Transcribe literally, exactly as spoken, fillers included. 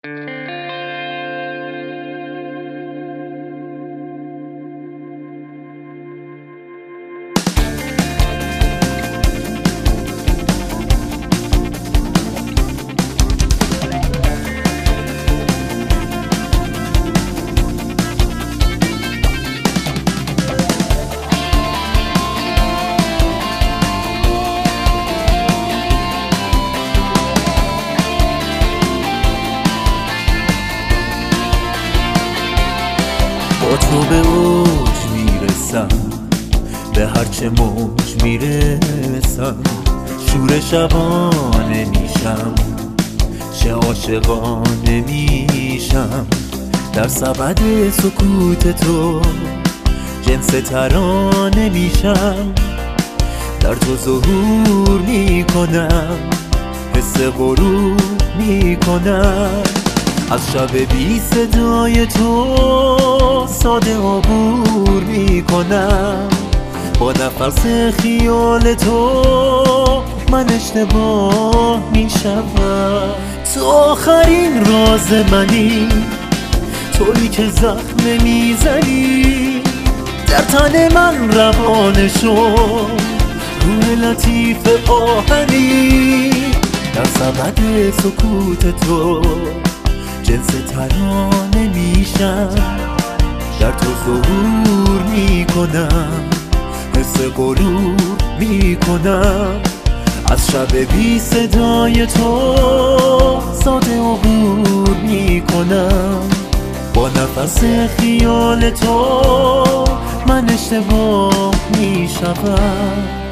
با تو به اوج میرسم، به هرچه موج میرسم، شور شبانه میشم، چه عاشقانه میشم، در سبد سکوت تو جنس ترانه میشم، در تو ظهور میکنم، حس غرور میکنم، از شب بی صدای تو ساده عبور میکنم، با نفس خیال تو من اشتباه میشم. تو آخرین راز منی، تویی که زخم میزنی در تن من، روانه شو روح لطیف آهنی، در سبد سکوت تو جنس ترانه میشم، در تو ظهور میکنم، حس غرور میکنم، از شب بی صدای تو ساده عبور میکنم، با نفس خیال تو من اشتباه میشم.